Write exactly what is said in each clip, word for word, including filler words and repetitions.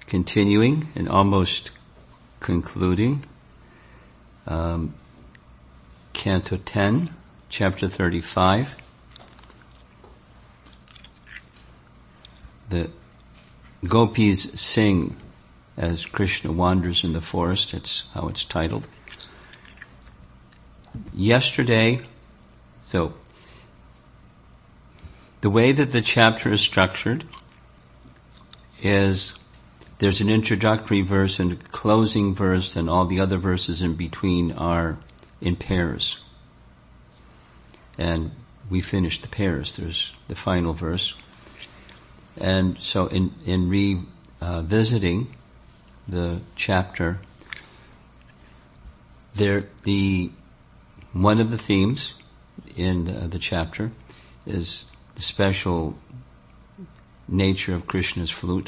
continuing and almost concluding um, Canto ten, Chapter thirty-five. The gopis sing as Krishna wanders in the forest. It's how it's titled. Yesterday, so the way that the chapter is structured is there's an introductory verse and a closing verse, and all the other verses in between are in pairs. And we finished the pairs. There's the final verse. And so in, in revisiting uh, the chapter, there, the, one of the themes in the, the chapter is the special nature of Krishna's flute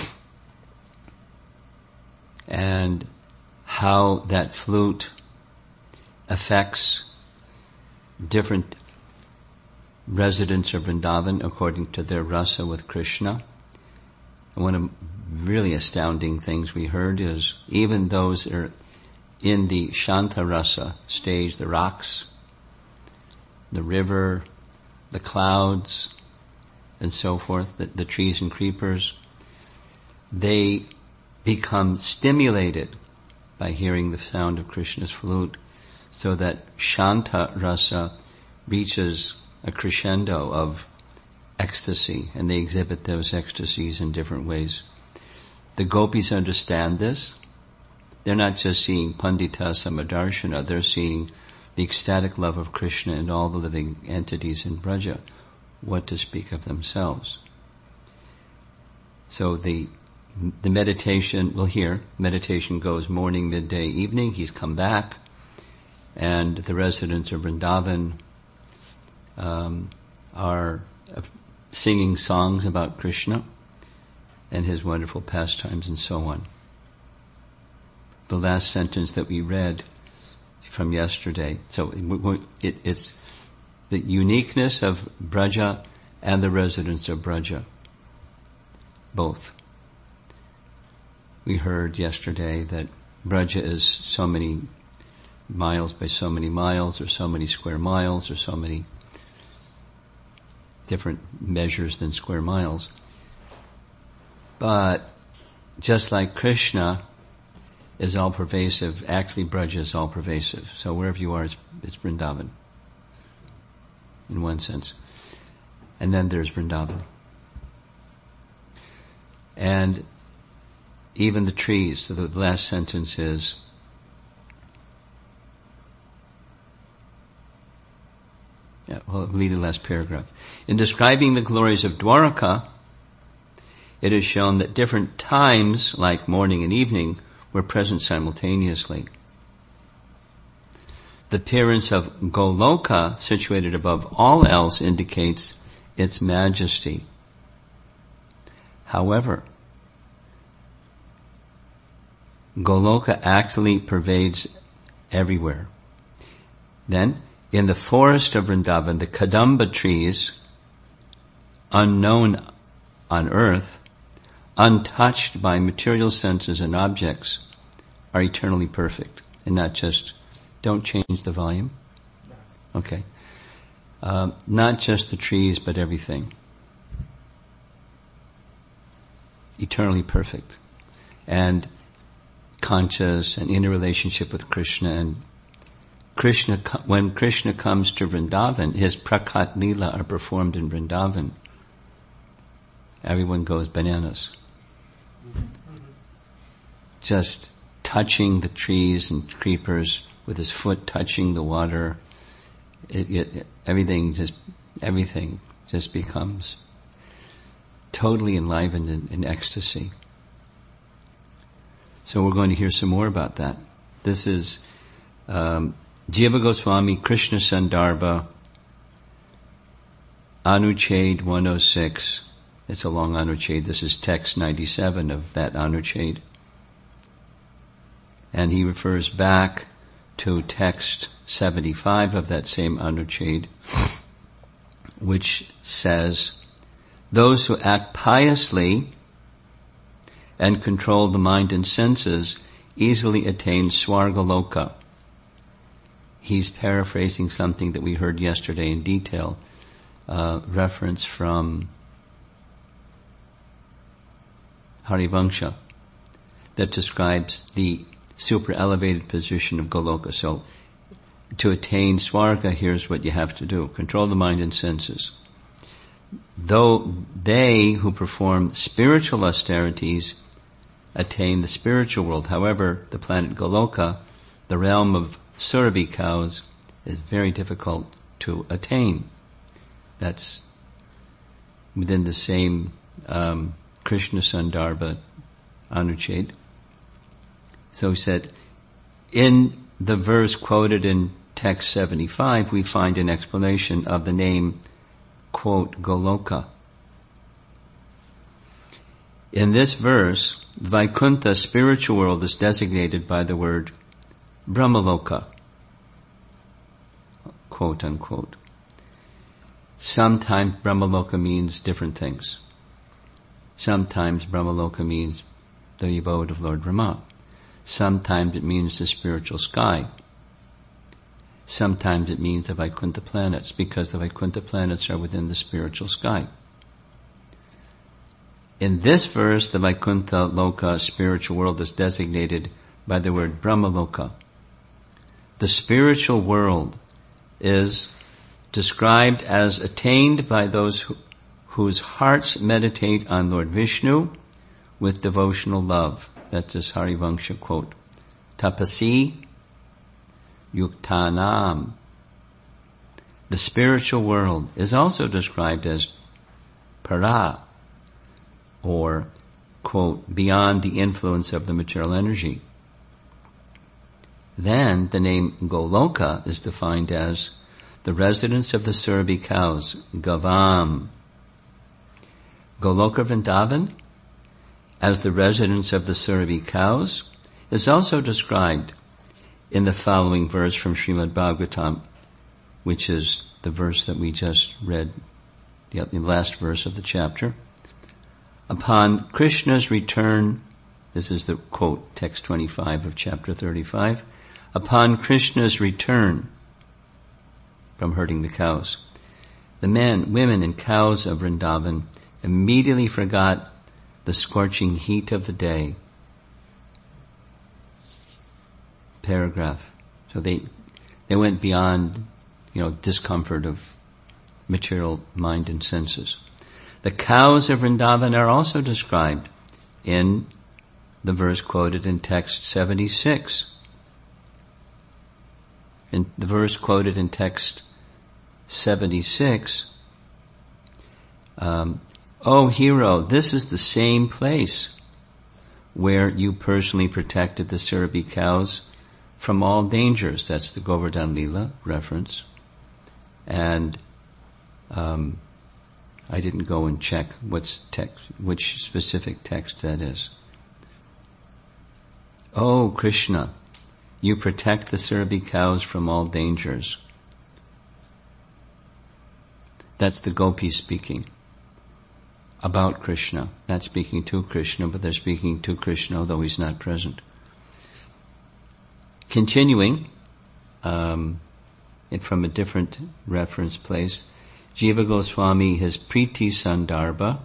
and how that flute affects different residents of Vrindavan according to their rasa with Krishna. And one of the really astounding things we heard is even those that are in the Shanta rasa stage, the rocks, the river, the clouds, and so forth, the, the trees and creepers, they become stimulated by hearing the sound of Krishna's flute, so that Shanta rasa reaches a crescendo of ecstasy, and they exhibit those ecstasies in different ways. The gopis understand this. They're not just seeing Pandita Samadarshana, they're seeing the ecstatic love of Krishna and all the living entities in Braja, what to speak of themselves. So the the meditation, well here, meditation goes morning, midday, evening. He's come back, and the residents of Vrindavan um, are uh, singing songs about Krishna and his wonderful pastimes and so on. The last sentence that we read from yesterday. So it, it's the uniqueness of Braja and the residents of Braja, both. We heard yesterday that Braja is so many miles by so many miles, or so many square miles, or so many different measures than square miles. But just like Krishna is all pervasive, actually Braja is all pervasive. So wherever you are, it's, it's Vrindavan, in one sense. And then there's Vrindavan. And even the trees, so the last sentence is, yeah, well, I'll read the last paragraph. In describing the glories of Dwaraka, it is shown that different times, like morning and evening, were present simultaneously. The appearance of Goloka, situated above all else, indicates its majesty. However, Goloka actually pervades everywhere. Then, in the forest of Vrindavan, the Kadamba trees, unknown on earth, untouched by material senses and objects, are eternally perfect. And not just, don't change the volume. Okay. Uh, not just the trees, but everything. Eternally perfect. And conscious and in a relationship with Krishna. And Krishna, when Krishna comes to Vrindavan, his Prakat Lila are performed in Vrindavan. Everyone goes bananas. Just touching the trees and creepers with his foot touching the water. It, it, everything just, everything just becomes totally enlivened in, in ecstasy. So we're going to hear some more about that. This is um, Jiva Goswami, Krishna Sandarbha, Anuchhed one oh six. It's a long Anuchhed. This is text ninety-seven of that Anuchhed. And he refers back to text seventy-five of that same Anuchhed, which says, those who act piously and control the mind and senses easily attain Swargaloka. He's paraphrasing something that we heard yesterday in detail, uh, reference from Harivansha that describes the super elevated position of Goloka. So, to attain Swarga, here's what you have to do. Control the mind and senses. Though they who perform spiritual austerities attain the spiritual world, however, the planet Goloka, the realm of Surabhi cows, is very difficult to attain. That's within the same um, Krishna Sandarbha Anucheda. So he said, in the verse quoted in text seventy-five, we find an explanation of the name, quote, Goloka. In this verse, the Vaikuntha spiritual world is designated by the word Brahmaloka, quote unquote. Sometimes Brahmaloka means different things. Sometimes Brahmaloka means the abode of Lord Brahma. Sometimes it means the spiritual sky. Sometimes it means the Vaikuntha planets, because the Vaikuntha planets are within the spiritual sky. In this verse, the Vaikuntha Loka spiritual world is designated by the word Brahmaloka. The spiritual world is described as attained by those who, whose hearts meditate on Lord Vishnu with devotional love. That's this Harivansha quote. Tapasi Yuktanam. The spiritual world is also described as para, or, quote, beyond the influence of the material energy. Then the name Goloka is defined as the residence of the Surabhi cows, Gavam. Goloka Vrindavan, as the residence of the Surabhi cows, is also described in the following verse from Srimad Bhagavatam, which is the verse that we just read, the last verse of the chapter. Upon Krishna's return, this is the quote, text twenty-five of chapter thirty-five, upon Krishna's return from herding the cows, the men, women, and cows of Vrindavan immediately forgot the scorching heat of the day. Paragraph. So they, they went beyond, you know, discomfort of material mind and senses. The cows of Vrindavan are also described in the verse quoted in text seventy-six. In the verse quoted in text seventy-six, um, O hero, this is the same place where you personally protected the Surabhi cows from all dangers. That's the Govardhan Leela reference. And um, I didn't go and check what's text, which specific text that is. Oh Krishna, you protect the Surabhi cows from all dangers. That's the gopis speaking about Krishna. Not speaking to Krishna, but they're speaking to Krishna, although he's not present. Continuing, um, from a different reference place, Jiva Goswami, his Priti Sandarbha.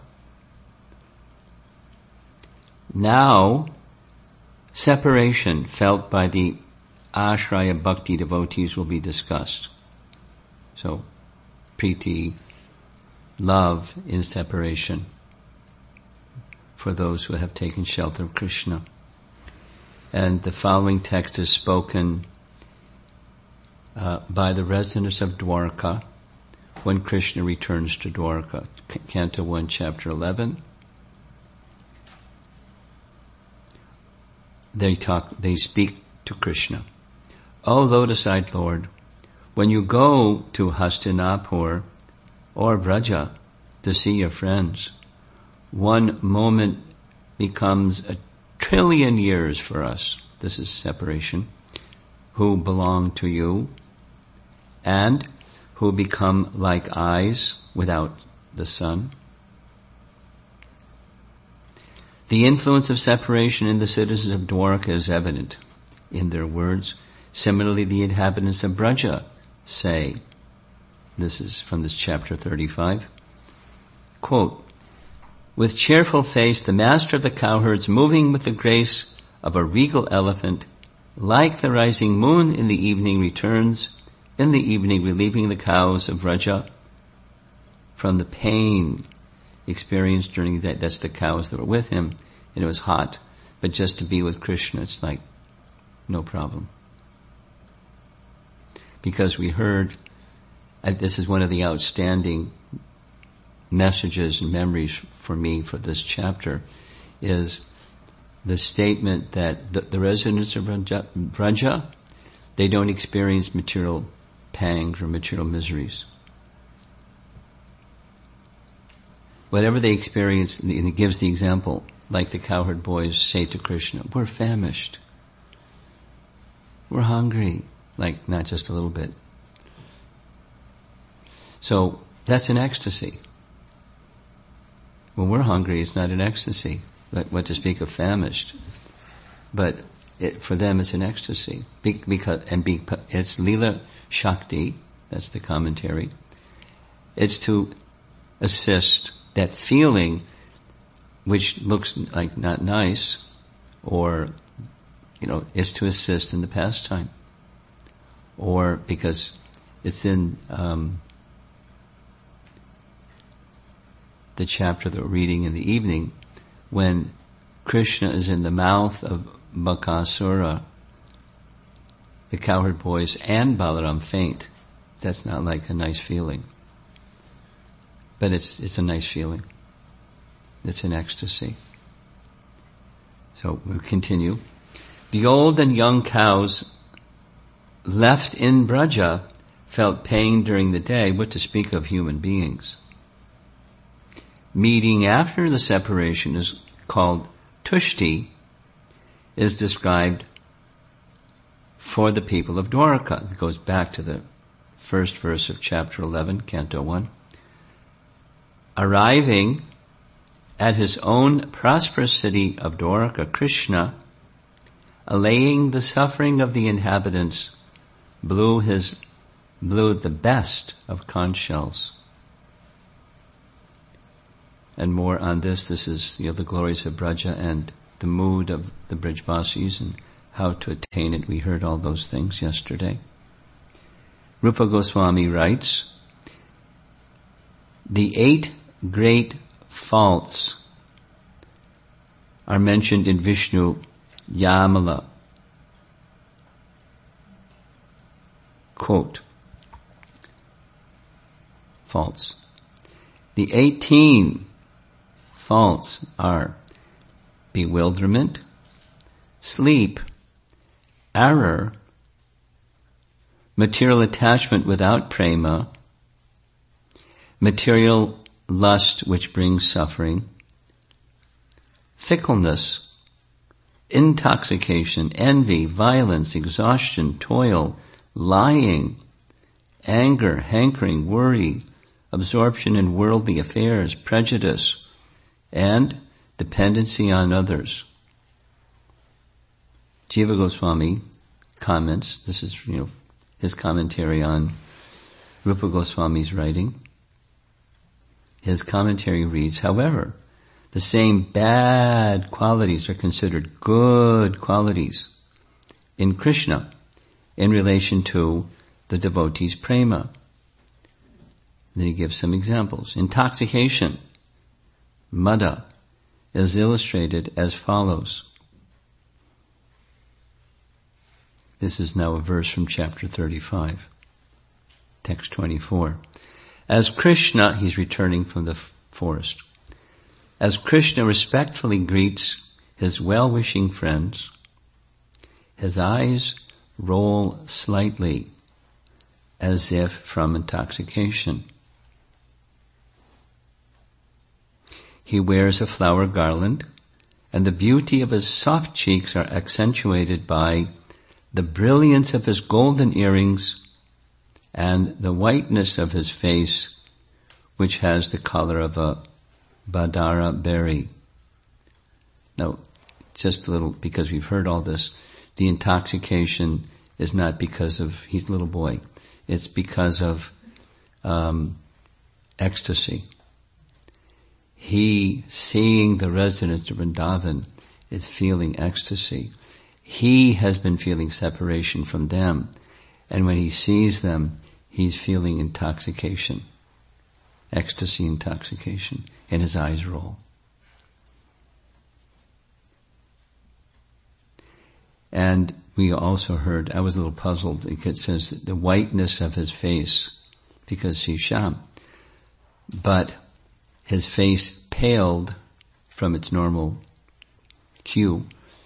Now, separation felt by the Ashraya Bhakti devotees will be discussed. So, Priti, love in separation for those who have taken shelter of Krishna. And the following text is spoken uh, by the residents of Dwarka when Krishna returns to Dwarka. C- Canto one, Chapter eleven. They talk, they speak to Krishna. O lotus-eyed Lord, when you go to Hastinapur or Vraja to see your friends, one moment becomes a trillion years for us. This is separation. Who belong to you and who become like eyes without the sun. The influence of separation in the citizens of Dwarka is evident in their words. Similarly, the inhabitants of Braja say, this is from this chapter thirty-five, quote, with cheerful face, the master of the cowherds, moving with the grace of a regal elephant, like the rising moon in the evening, returns in the evening, relieving the cows of Braja from the pain experienced during the day. That's the cows that were with him, and it was hot. But just to be with Krishna, it's like, no problem. Because we heard, uh, this is one of the outstanding messages and memories for me for this chapter, is the statement that the, the residents of Braja, Braja, they don't experience material pangs or material miseries. Whatever they experience, and it gives the example, like the cowherd boys say to Krishna, we're famished. We're hungry. Like, not just a little bit. So, that's an ecstasy. When we're hungry, it's not an ecstasy. But what to speak of famished. But it, for them, it's an ecstasy. Be, because, and be, it's Leela Shakti, that's the commentary. It's to assist that feeling which looks like not nice, or, you know, is to assist in the pastime. Or because it's in um, the chapter that we're reading in the evening, when Krishna is in the mouth of Bakasura, the cowherd boys and Balaram faint. That's not like a nice feeling. But it's it's a nice feeling. It's an ecstasy. So we'll continue. The old and young cows left in Braja felt pain during the day, what to speak of human beings. Meeting after the separation is called Tushti, is described for the people of Dwarka. It goes back to the first verse of chapter eleven, canto one. Arriving at his own prosperous city of Dwarka, Krishna, allaying the suffering of the inhabitants, blew his, blew the best of conch shells. And more on this. This is, you know, the glories of Braja and the mood of the Brajvasis and how to attain it. We heard all those things yesterday. Rupa Goswami writes, the eight great faults are mentioned in Vishnu Yamala. Quote, faults. The eighteen faults are bewilderment, sleep, error, material attachment without prema, material lust which brings suffering, fickleness, intoxication, envy, violence, exhaustion, toil, lying, anger, hankering, worry, absorption in worldly affairs, prejudice, and dependency on others. Jiva Goswami comments, this is, you know, his commentary on Rupa Goswami's writing. His commentary reads, however, the same bad qualities are considered good qualities in Krishna in relation to the devotee's prema. Then he gives some examples. Intoxication, mada, is illustrated as follows. This is now a verse from chapter thirty-five, text twenty-four. As Krishna, he's returning from the forest. As Krishna respectfully greets his well-wishing friends, his eyes roll slightly as if from intoxication. He wears a flower garland, and the beauty of his soft cheeks are accentuated by the brilliance of his golden earrings and the whiteness of his face, which has the color of a badara berry. Now, just a little, because we've heard all this, the intoxication is not because of, he's a little boy. It's because of um, ecstasy. He, seeing the residents of Vrindavan, is feeling ecstasy. He has been feeling separation from them. And when he sees them, he's feeling intoxication. Ecstasy, intoxication. And his eyes roll. And we also heard, I was a little puzzled, it says the whiteness of his face, because he's Shyam. But his face paled from its normal hue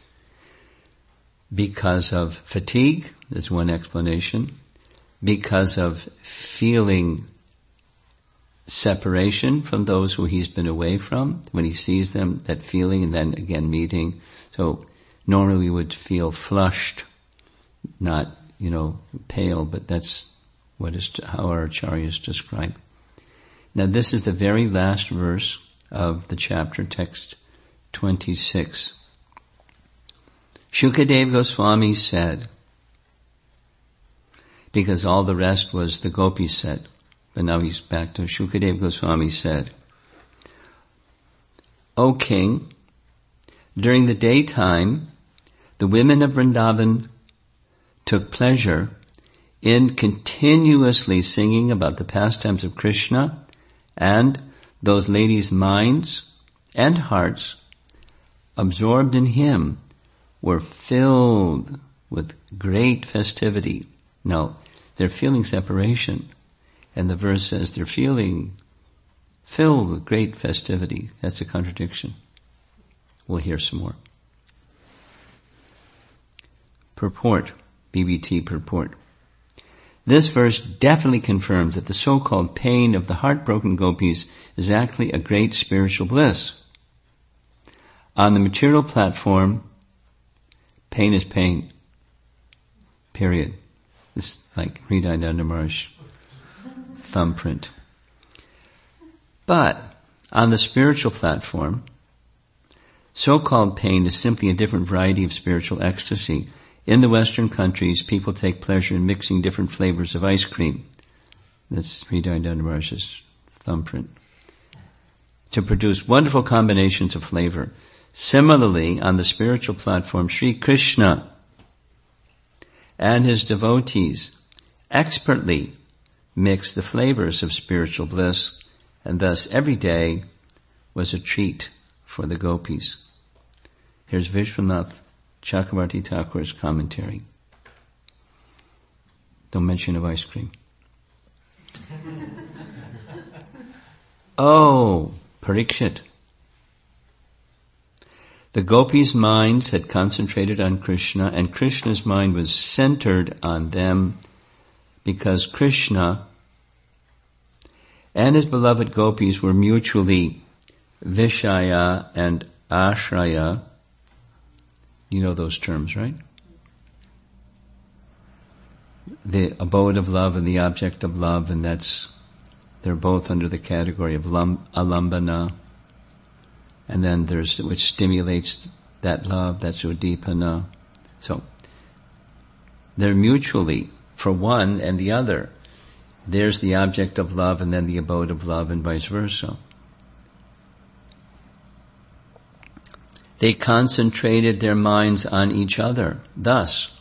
because of fatigue, there's one explanation, because of feeling separation from those who he's been away from. When he sees them, that feeling, and then again meeting. So normally we would feel flushed, not, you know, pale, but that's what is how our acharyas describe. Now this is the very last verse of the chapter, text twenty-six. Shukadeva Goswami said, because all the rest was the gopis said, but now he's back to Shukadeva Goswami said, O king, during the daytime, the women of Vrindavan took pleasure in continuously singing about the pastimes of Krishna, and those ladies' minds and hearts, absorbed in him, were filled with great festivity. No, they're feeling separation. And the verse says they're feeling filled with great festivity. That's a contradiction. We'll hear some more. Purport, B B T purport. This verse definitely confirms that the so-called pain of the heartbroken gopis is actually a great spiritual bliss. On the material platform, pain is pain. Period. This is like Hriday Maharaj thumbprint. But on the spiritual platform, so-called pain is simply a different variety of spiritual ecstasy. In the Western countries, people take pleasure in mixing different flavors of ice cream. That's Hriday Maharaj's thumbprint. To produce wonderful combinations of flavor. Similarly, on the spiritual platform, Sri Krishna and his devotees expertly mix the flavors of spiritual bliss, and thus every day was a treat for the gopis. Here's Vishwanath Chakravarti Thakur's commentary. Don't mention of ice cream. Oh, Parikshit. The gopis' minds had concentrated on Krishna, and Krishna's mind was centered on them because Krishna and his beloved gopis were mutually Vishaya and Ashraya. You know those terms, right? The abode of love and the object of love, and that's, they're both under the category of lam, alambana. And then there's, which stimulates that love, that's udipana. So, they're mutually, for one and the other. There's the object of love and then the abode of love, and vice versa. They concentrated their minds on each other. Thus,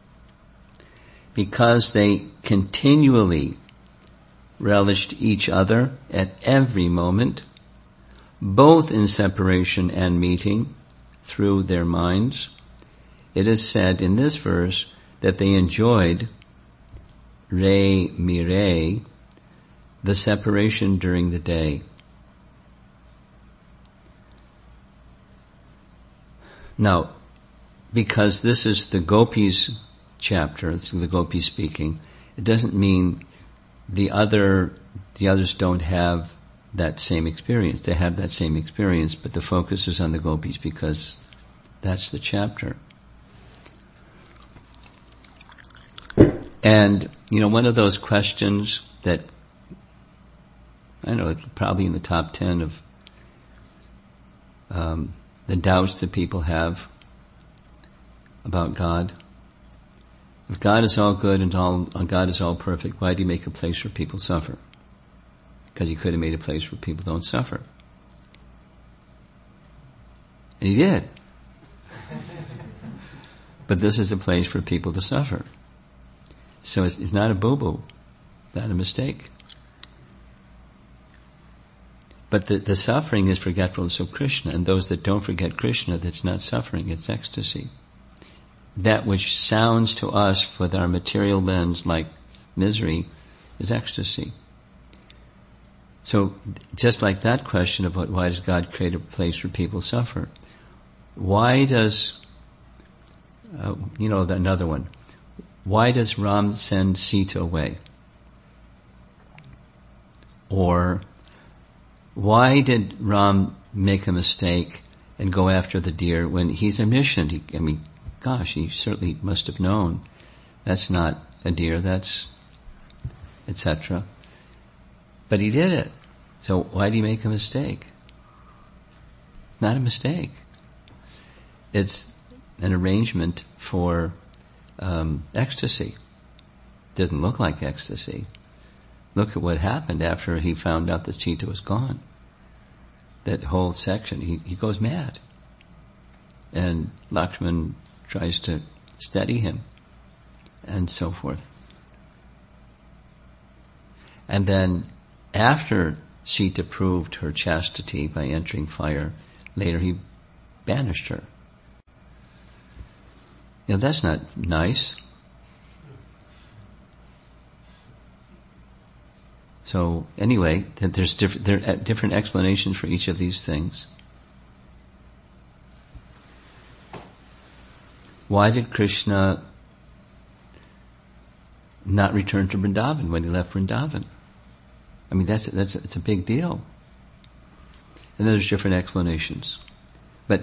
because they continually relished each other at every moment, both in separation and meeting through their minds, it is said in this verse that they enjoyed re mire, the separation during the day. Now, because this is the gopis chapter, it's the gopis speaking, it doesn't mean the other, the others don't have that same experience. They have that same experience, but the focus is on the gopis because that's the chapter. And, you know, one of those questions that, I don't know, it's probably in the top ten of um, the doubts that people have about God. If God is all good and all God is all perfect, why do He make a place where people suffer? Because He could have made a place where people don't suffer. And He did. But this is a place for people to suffer. So it's, it's not a boo-boo, not a mistake. But the, the suffering is forgetfulness of Krishna, and those that don't forget Krishna, that's not suffering, it's ecstasy. That which sounds to us with our material lens like misery is ecstasy. So just like that question about why does God create a place where people suffer, why does, uh, you know, another one, why does Ram send Sita away? Or why did Ram make a mistake and go after the deer when he's omniscient? He, I mean, gosh, he certainly must have known that's not a deer, that's et cetera. But he did it. So why did he make a mistake? Not a mistake. It's an arrangement for um, ecstasy. Didn't look like ecstasy. Look at what happened after he found out that Sita was gone. That whole section, he, he goes mad. And Lakshman tries to steady him, and so forth. And then, after Sita proved her chastity by entering fire, later he banished her. You know, that's not nice. So anyway, there's different, there are different explanations for each of these things. Why did Krishna not return to Vrindavan when he left Vrindavan? I mean, that's that's it's a big deal. And there's different explanations, but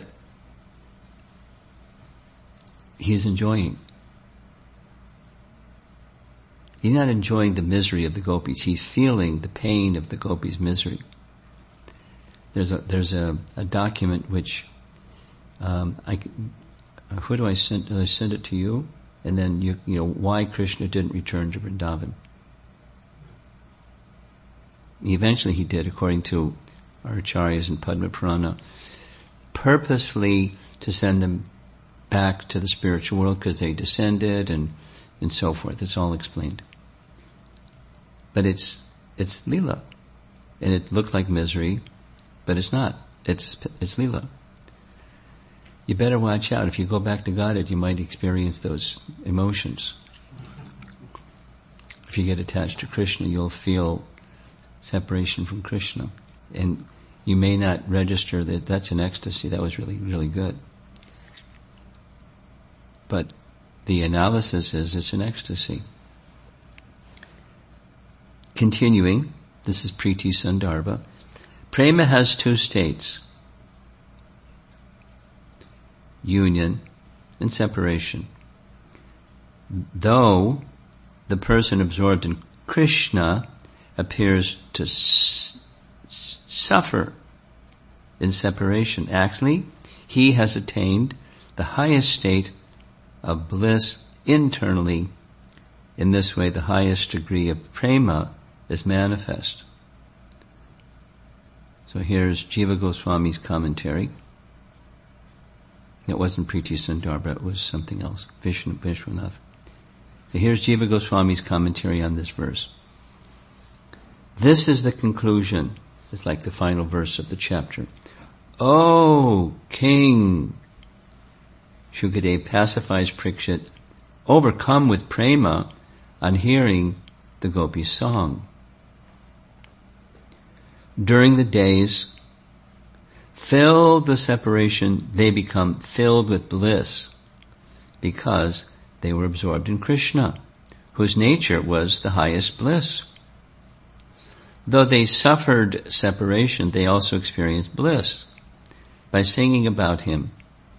he's enjoying. He's not enjoying the misery of the gopis. He's feeling the pain of the gopis' misery. There's a there's a, a document which um, I who do I send? Do I send it to you? And then you you know why Krishna didn't return to Vrindavan. Eventually he did, according to our acharyas in Padma Purana, purposely to send them back to the spiritual world because they descended and and so forth. It's all explained. But it's it's lila, and it looked like misery, but it's not. It's it's lila. You better watch out. If you go back to Godhead, you might experience those emotions. If you get attached to Krishna, you'll feel separation from Krishna, and you may not register that that's an ecstasy. That was really really good, but the analysis is it's an ecstasy. Continuing, this is Priti Sandarbha. Prema has two states: union and separation. Though the person absorbed in Krishna appears to s- suffer in separation, actually, he has attained the highest state of bliss internally. In this way, the highest degree of prema is manifest. So here's Jiva Goswami's commentary. It wasn't Priti Sandarbha, it was something else, Vishnu, Vishwanath. So here's Jiva Goswami's commentary on this verse. This is the conclusion. It's like the final verse of the chapter. O King, Shukadev pacifies Parikshit, overcome with prema on hearing the gopi's song. During the days filled with separation, they become filled with bliss because they were absorbed in Krishna, whose nature was the highest bliss. Though they suffered separation, they also experienced bliss by singing about him.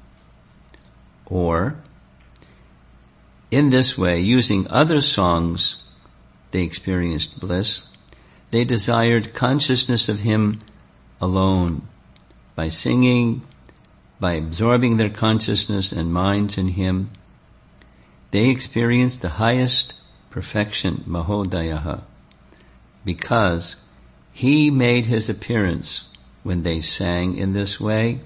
Or, in this way, using other songs, they experienced bliss. They desired consciousness of him alone. By singing, by absorbing their consciousness and minds in him, they experienced the highest perfection, Mahodayaha, because he made his appearance when they sang in this way.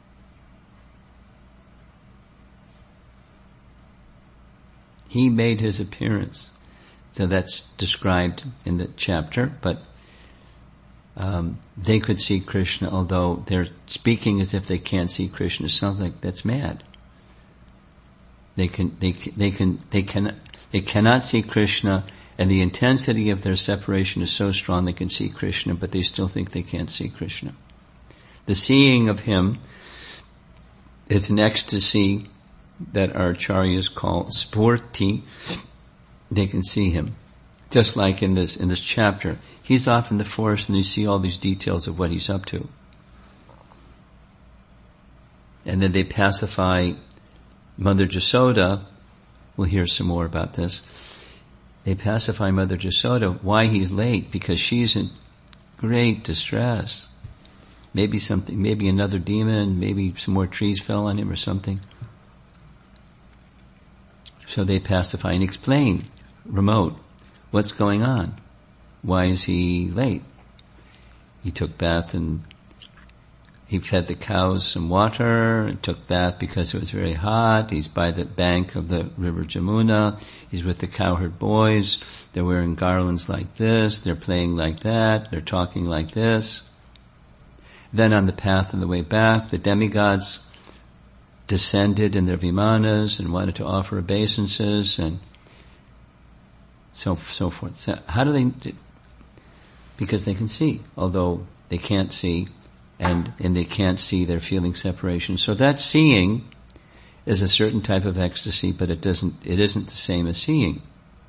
He made his appearance. So that's described in the chapter, but um, they could see Krishna, although they're speaking as if they can't see Krishna. It sounds like that's mad. They can, they, they can, they can, they cannot see Krishna, and the intensity of their separation is so strong they can see Krishna, but they still think they can't see Krishna. The seeing of him is an ecstasy that our acharyas call spurti. They can see him. Just like in this, in this chapter. He's off in the forest and you see all these details of what he's up to. And then they pacify Mother Jasoda. We'll hear some more about this. They pacify Mother Jasoda why he's late, because she's in great distress. Maybe something, maybe another demon, maybe some more trees fell on him or something. So they pacify and explain, remote, what's going on? Why is he late? He took bath and he fed the cows some water and took bath because it was very hot. He's by the bank of the river Jamuna. He's with the cowherd boys. They're wearing garlands like this. They're playing like that. They're talking like this. Then on the path on the way back, the demigods descended in their vimanas and wanted to offer obeisances and so so forth. So how do they? Because they can see, although they can't see, and and they can't see, they're feeling separation. So that seeing is a certain type of ecstasy, but it doesn't. It isn't the same as seeing.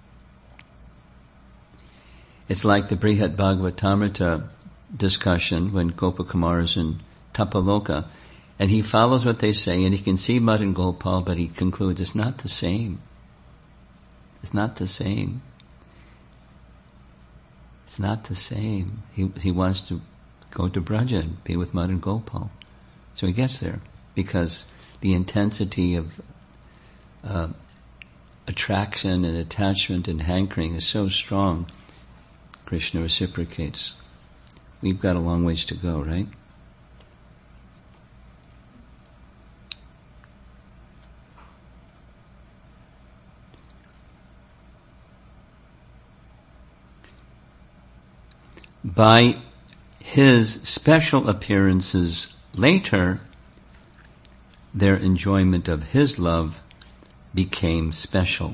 It's like the Brihat Bhagavatamrita discussion when Gopakumar is in Tapaloka. And he follows what they say, and he can see Madan Gopal, but he concludes it's not the same. It's not the same. It's not the same. He he wants to go to Braja and be with Madan Gopal. So he gets there, because the intensity of uh, attraction and attachment and hankering is so strong, Krishna reciprocates. We've got a long ways to go, right? By his special appearances later, their enjoyment of his love became special.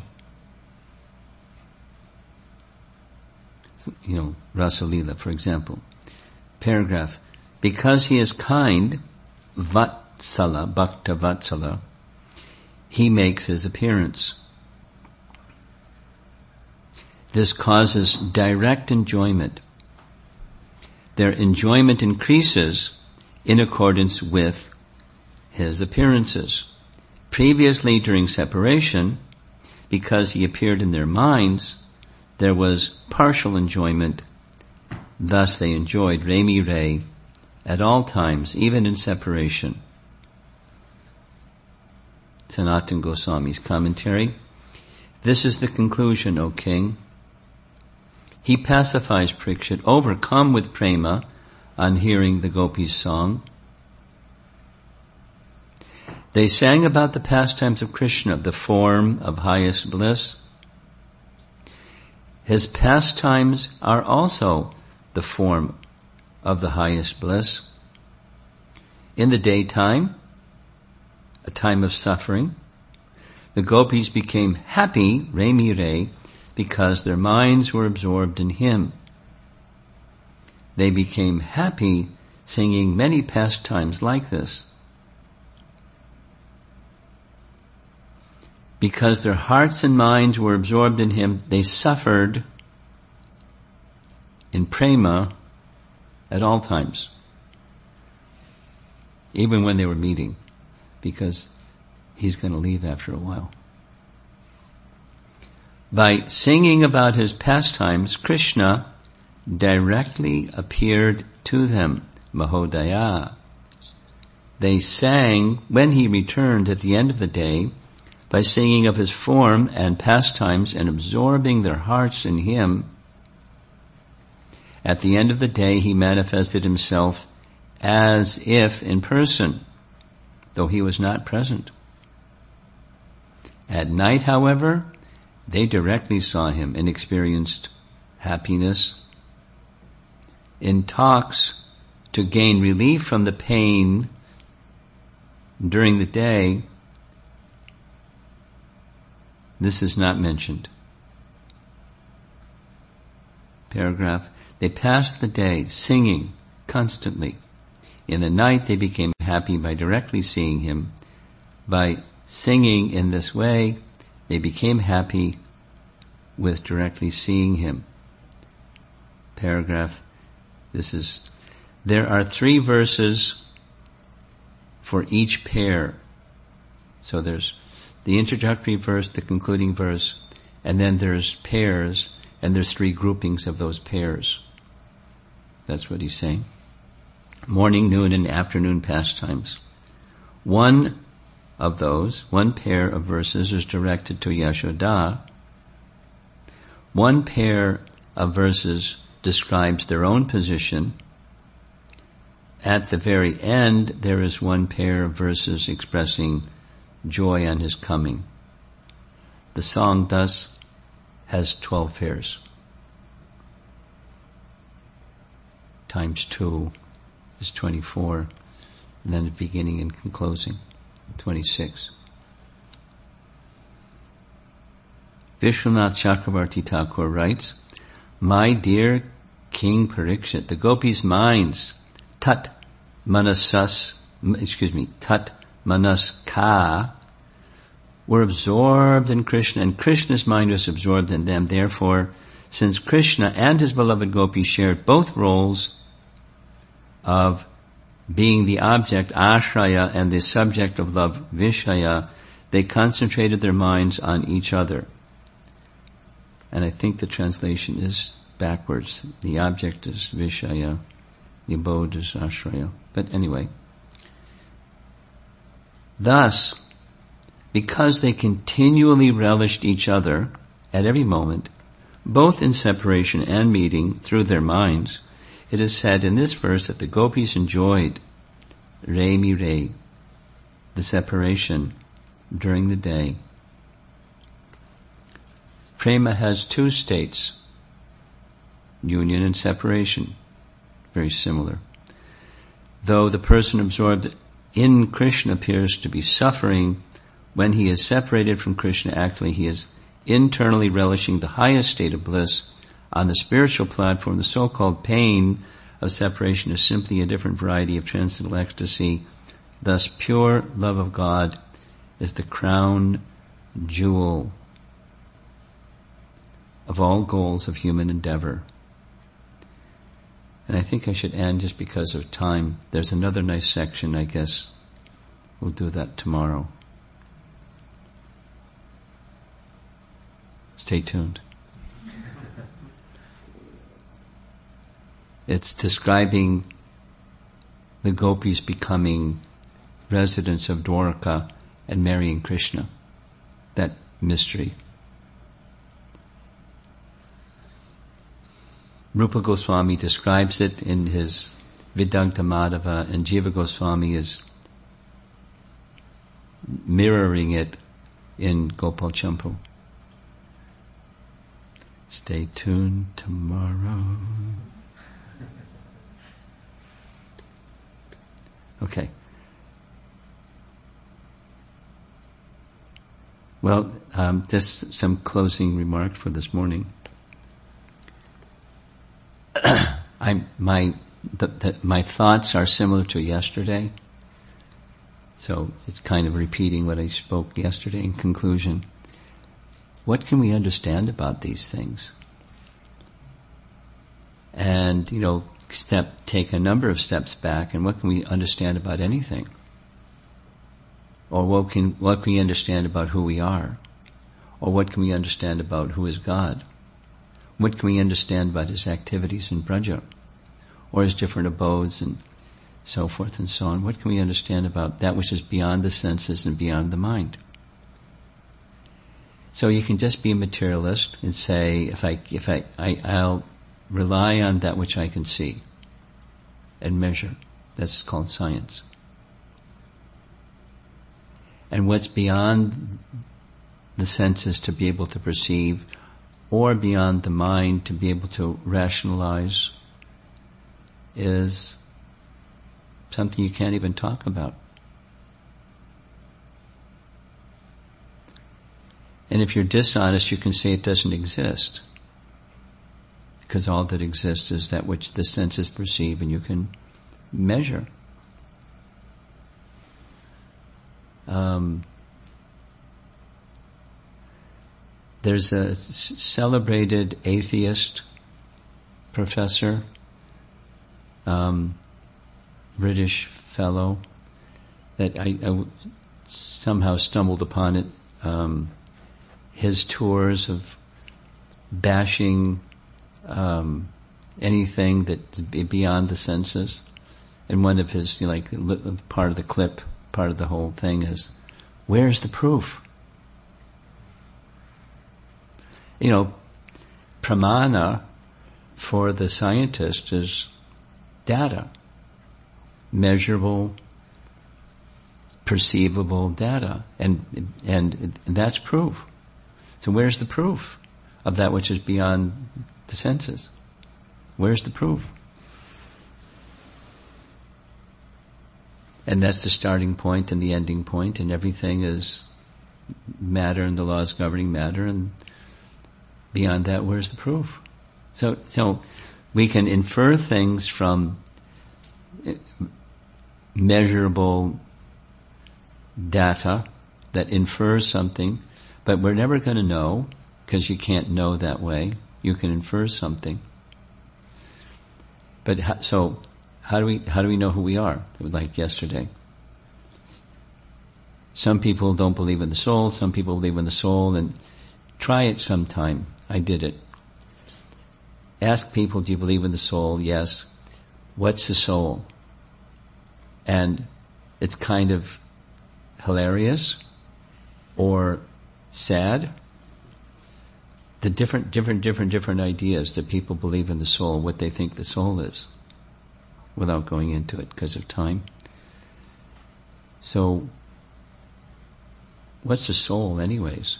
You know, Rasa Leela, for example. Paragraph. Because he is kind, Vatsala, Bhakta Vatsala, he makes his appearance. This causes direct enjoyment. Their enjoyment increases in accordance with his appearances. Previously, during separation, because he appeared in their minds, there was partial enjoyment. Thus they enjoyed Remi Re at all times, even in separation. Sanatana Goswami's commentary. This is the conclusion, O king. He pacifies Parikshit, overcome with prema, on hearing the gopis' song. They sang about the pastimes of Krishna, the form of highest bliss. His pastimes are also the form of the highest bliss. In the daytime, a time of suffering, the gopis became happy, Remi Re, because their minds were absorbed in him. They became happy singing many pastimes like this. Because their hearts and minds were absorbed in him, they suffered in prema at all times, even when they were meeting, because he's going to leave after a while. By singing about his pastimes, Krishna directly appeared to them, Mahodaya. they sang when he returned at the end of the day by singing of his form and pastimes and absorbing their hearts in him. At the end of the day he manifested himself as if in person, though he was not present. At night, however, they directly saw him and experienced happiness. In talks to gain relief from the pain during the day, this is not mentioned. Paragraph. They passed the day singing constantly. In the night they became happy by directly seeing him. By singing in this way, they became happy with directly seeing him. Paragraph. This is, there are three verses for each pair. So there's the introductory verse, the concluding verse, and then there's pairs, and there's three groupings of those pairs. That's what he's saying. Morning, noon, and afternoon pastimes. One of those, one pair of verses is directed to Yashoda. One pair of verses describes their own position. At the very end, there is one pair of verses expressing joy on his coming. The song thus has twelve pairs. Times two is twenty-four, and then the beginning and closing, twenty-six. Vishwanath Chakravarti Thakur writes, my dear King Parikshit, the gopis' minds, tat manasas, excuse me, tat manaska, were absorbed in Krishna, and Krishna's mind was absorbed in them. Therefore, since Krishna and his beloved gopis shared both roles of being the object, ashraya, and the subject of love, vishaya, they concentrated their minds on each other. And I think the translation is backwards. The object is vishaya, the abode is ashraya. But anyway. Thus, because they continually relished each other at every moment, both in separation and meeting through their minds, it is said in this verse that the gopis enjoyed re mi re, the separation during the day. Prema has two states, union and separation, very similar. Though the person absorbed in Krishna appears to be suffering, when he is separated from Krishna, actually he is internally relishing the highest state of bliss. On the spiritual platform, the so-called pain of separation is simply a different variety of transcendental ecstasy. Thus, pure love of God is the crown jewel of all goals of human endeavor. And I think I should end just because of time. There's another nice section, I guess. We'll do that tomorrow. Stay tuned. It's describing the gopis becoming residents of Dwarka and marrying Krishna. That mystery. Rupa Goswami describes it in his Vedanta Madhava, and Jiva Goswami is mirroring it in Gopal Champu. Stay tuned tomorrow. Okay. Well, um, just some closing remarks for this morning. I my the, the, my thoughts are similar to yesterday, so it's kind of repeating what I spoke yesterday. In conclusion, what can we understand about these things? And you know, step take a number of steps back, and what can we understand about anything? Or what can what can we understand about who we are? Or what can we understand about who is God? What can we understand about his activities in Braja, or his different abodes and so forth and so on. What can we understand about that which is beyond the senses and beyond the mind? So you can just be a materialist and say, if I, if I, I I'll rely on that which I can see and measure. That's called science. And what's beyond the senses to be able to perceive, or beyond the mind to be able to rationalize, is something you can't even talk about. And if you're dishonest, you can say it doesn't exist, because all that exists is that which the senses perceive and you can measure. Um, there's a s- celebrated atheist professor, um, British fellow, that I, I w- somehow stumbled upon it. Um, his tours of bashing um, anything that's beyond the senses, and one of his, you know, like part of the clip, part of the whole thing is, where's the proof? You know, pramana for the scientist is data, measurable, perceivable data, and and that's proof. So where's the proof of that which is beyond the senses? Where's the proof? And that's the starting point and the ending point, and everything is matter and the laws governing matter, and beyond that, where's the proof? So, so we can infer things from measurable data that infers something, but we're never going to know, because you can't know that way. You can infer something. But how, so, how do we how do we know who we are? Like yesterday, some people don't believe in the soul. Some people believe in the soul. And try it sometime. I did it. Ask people, do you believe in the soul? Yes. What's the soul? And it's kind of hilarious or sad. The different, different, different, different ideas that people believe in the soul, what they think the soul is, without going into it because of time. So, what's the soul anyways?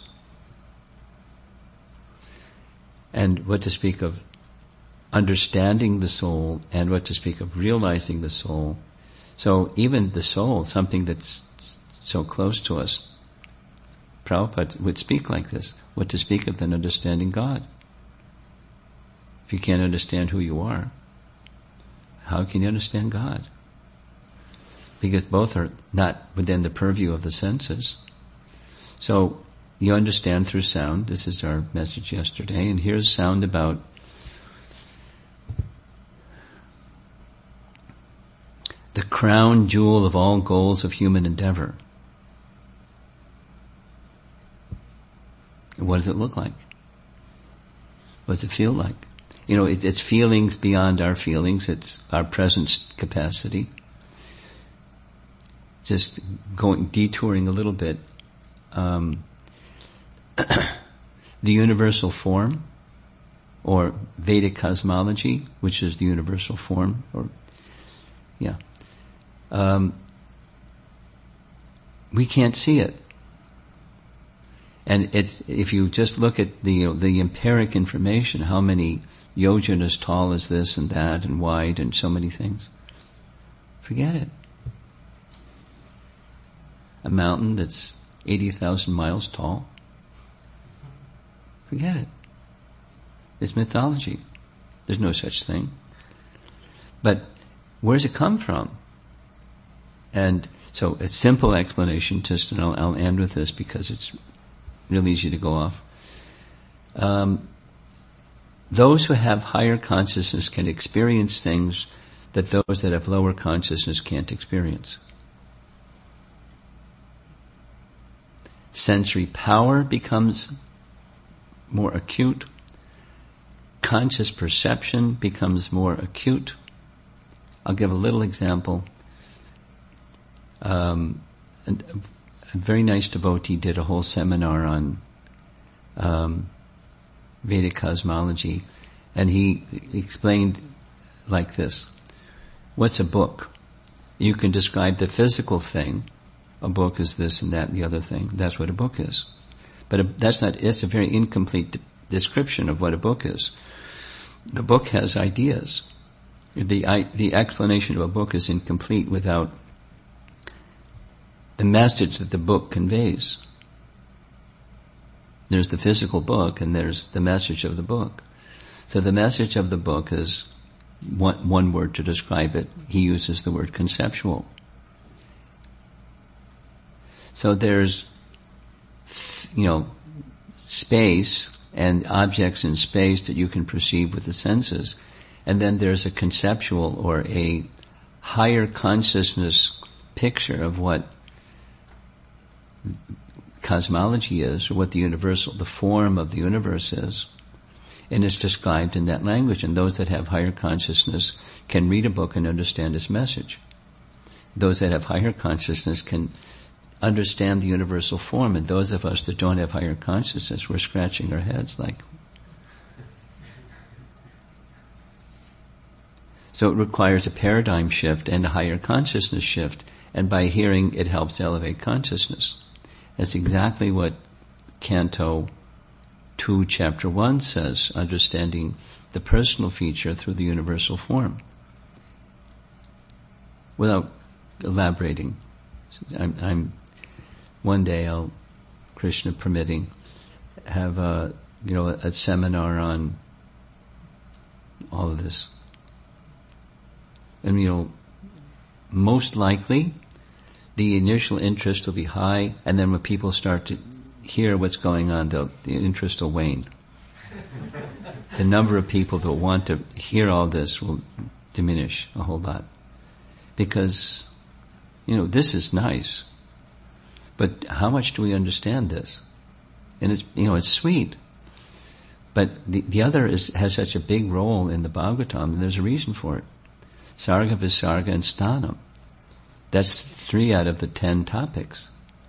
And what to speak of understanding the soul, and what to speak of realizing the soul. So even the soul, something that's so close to us, Prabhupada would speak like this. What to speak of than understanding God? If you can't understand who you are, how can you understand God? Because both are not within the purview of the senses. So you understand through sound. This is our message yesterday. And here's sound about the crown jewel of all goals of human endeavor. What does it look like? What does it feel like? You know, it, it's feelings beyond our feelings. It's our presence capacity. Just going, detouring a little bit. Um, the universal form, or Vedic cosmology, which is the universal form, or, yeah. Um, we can't see it. And it's, if you just look at the, you know, the empiric information, how many yojanas tall is this and that and wide and so many things, forget it. A mountain that's eighty thousand miles tall, forget it. It's mythology. There's no such thing. But where does it come from? And so a simple explanation, just, and I'll, I'll end with this because it's real easy to go off. Um, those who have higher consciousness can experience things that those that have lower consciousness can't experience. Sensory power becomes more acute. Conscious perception becomes more acute. I'll give a little example. um, a, a very nice devotee did a whole seminar on um, Vedic cosmology, and he explained like this: what's a book? You can describe the physical thing. A book is this and that and the other thing. That's what a book is. But a, that's not, it's a very incomplete de- description of what a book is. The book has ideas. The, I, the explanation of a book is incomplete without the message that the book conveys. There's the physical book and there's the message of the book. So the message of the book is one, one word to describe it. He uses the word conceptual. So there's, you know, space and objects in space that you can perceive with the senses. And then there's a conceptual or a higher consciousness picture of what cosmology is, or what the universal, the form of the universe is. And it's described in that language. And those that have higher consciousness can read a book and understand its message. Those that have higher consciousness can understand the universal form, and those of us that don't have higher consciousness, we're scratching our heads like. So it requires a paradigm shift and a higher consciousness shift, and by hearing it helps elevate consciousness. That's exactly what Canto two, Chapter one says, understanding the personal feature through the universal form. Without elaborating, I'm, I'm one day I'll, Krishna permitting, have a, you know, a, a seminar on all of this. And, you know, most likely the initial interest will be high, and then when people start to hear what's going on, the interest will wane. The number of people that want to hear all this will diminish a whole lot. Because, you know, this is nice. But how much do we understand this? And it's, you know, it's sweet. But the, the other is, has such a big role in the Bhagavatam, and there's a reason for it. Sarga, Visarga, and Sthanam. That's three out of the ten topics.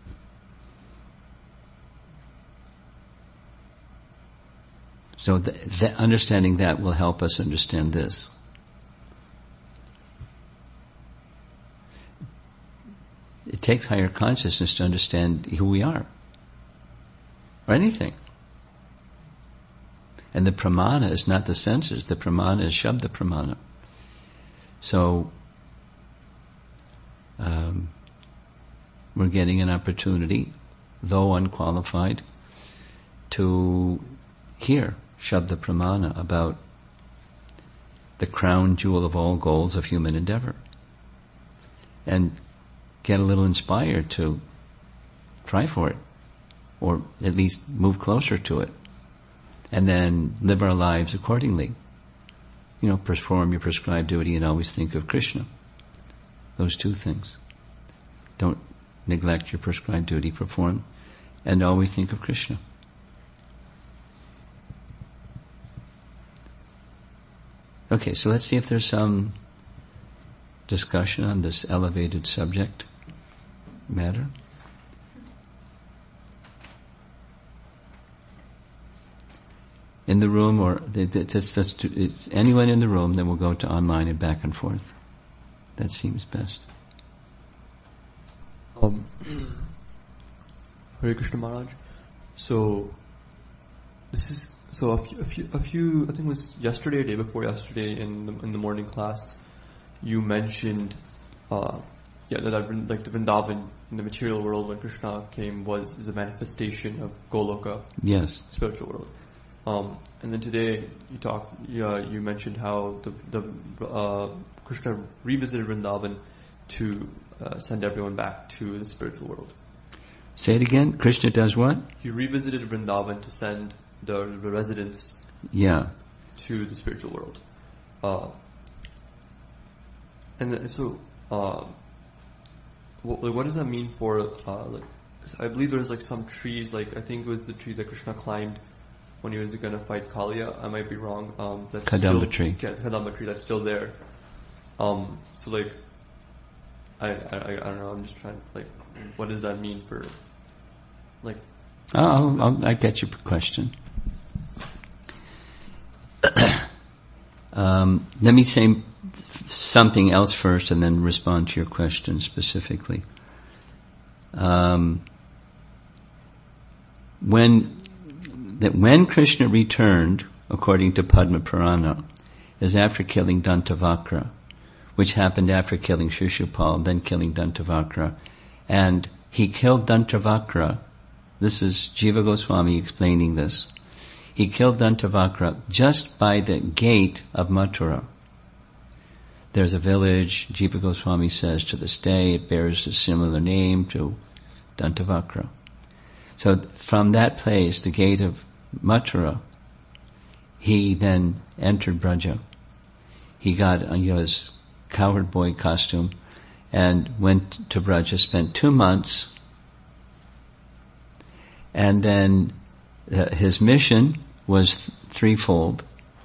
So the, the understanding that will help us understand this. It takes higher consciousness to understand who we are, or anything. And the pramana is not the senses. The pramana is Shabda pramana. So um, we're getting an opportunity, though unqualified, to hear Shabda pramana about the crown jewel of all goals of human endeavor, and get a little inspired to try for it, or at least move closer to it, and then live our lives accordingly. You know, perform your prescribed duty and always think of Krishna. Those two things. Don't neglect your prescribed duty, perform, and always think of Krishna. Okay, so let's see if there's some discussion on this elevated subject matter. In the room, or that's, that's, it's anyone in the room, then we'll go to online and back and forth. That seems best. Um, Hare Krishna Maharaj. So, this is, so a few, a few, a few, I think it was yesterday or day before yesterday in the, in the morning class, you mentioned, uh, yeah, that I've been, like the Vrindavan in the material world when Krishna came was is a manifestation of Goloka. Yes. Spiritual world. Um, and then today you talked, uh, you mentioned how the, the uh, Krishna revisited Vrindavan to uh, send everyone back to the spiritual world. Say it again. Krishna does what? He revisited Vrindavan to send the, the residents. Yeah. To the spiritual world. Uh, and then, so, uh, what, like, what does that mean for? Uh, like, I believe there's like some trees. Like I think it was the tree that Krishna climbed when he was going to fight Kaliya. I might be wrong. Um, that's Kadamba still, tree. Yeah, Kadamba tree that's still there. Um, so like, I, I, I don't know, I'm just trying to, like, what does that mean for, like... Oh, I'll, I'll, I get your question. um, let me say something else first and then respond to your question specifically. Um, when, that when Krishna returned, according to Padma Purana, is after killing Dantavakra, which happened after killing Shishupal, then killing Dantavakra. And he killed Dantavakra. This is Jiva Goswami explaining this. He killed Dantavakra just by the gate of Mathura. There's a village, Jiva Goswami says, to this day, it bears a similar name to Dantavakra. So from that place, the gate of Mathura, he then entered Braja. He got you know, his cowherd boy costume and went to Braja, spent two months, and then uh, his mission was th- threefold.